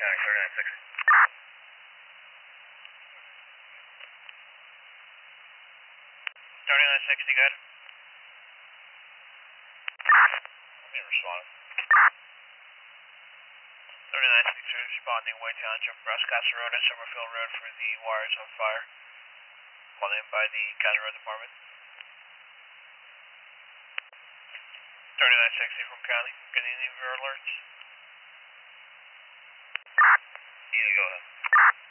County, 3960. 3960, good. Let me respond. 3960 responding, White Township, Roscastle Road and Summerfield Road for the wires on fire. Called in by the County Road Department. 3960 from County, getting any of your alerts? Yeah, go ahead.